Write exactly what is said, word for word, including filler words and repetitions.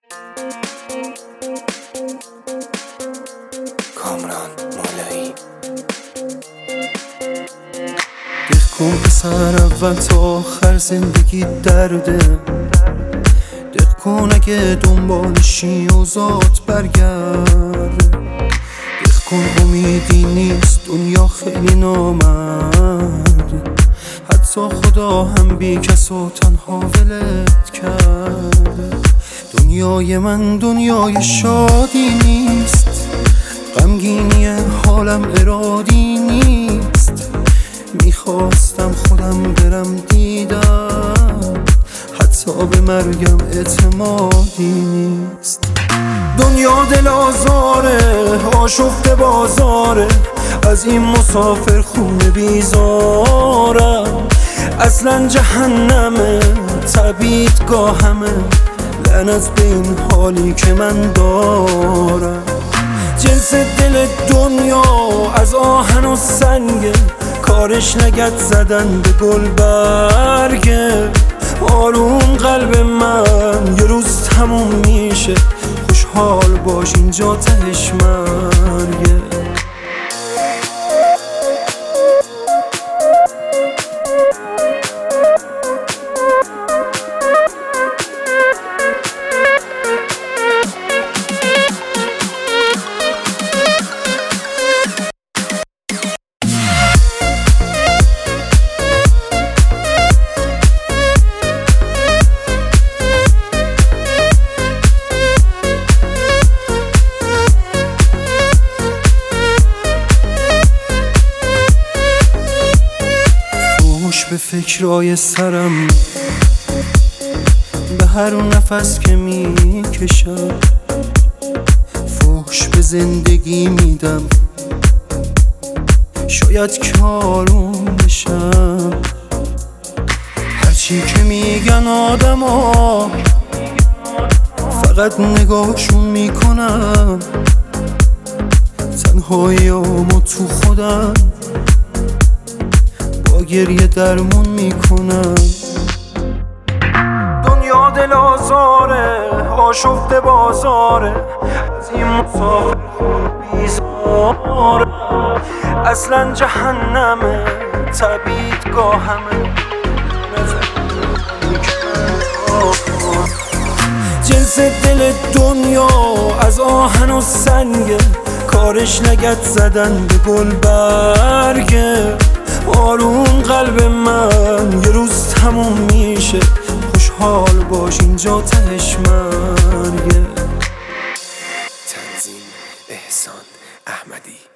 کامران مولایی. دق کن پسر اول تا آخر زندگی درده، دق کن اگه دنبالشی و ذات برگرد، دق کن امیدی نیست دنیا خیلی نامرد، حتی خدا هم بی کس و تنها ولت کرد. دنیای من دنیای شادی نیست، غمگینی حالم ارادی نیست، میخواستم خودم برم دیدم، حتی به مرگم اعتمادی نیست. دنیا دل آزاره، آشفته بازاره، از این مسافر خونه بیزارم، اصلا جهنمه تبعیدگاهمه، لعنت به این حالی که من دارم. جنس دل دنیا از آهن و سنگه، کارش نگت زدن به گل برگه. آروم قلب من یه روز تموم میشه، خوشحال باش اینجا تهش مرگه. به فکرای سرم، به هر نفس که میکشم، فحش به زندگی میدم، شاید که آروم بشم. هرچی که میگن آدم ها فقط نگاهشون میکنم، تنهایی ما تو خودم با گریه درمون میکنم. دنیا دل آزاره، آشفته بازاره، از این مسافر خون بیزاره، اصلا جهنمه تبعیدگاهمه. جنس دل دنیا از آهن و سنگه، کارش نگت زدن به گل برگه. آروم قلب من یه روز تموم میشه، خوشحال باش اینجا تهش مرگه. تنظیم احسان احمدی.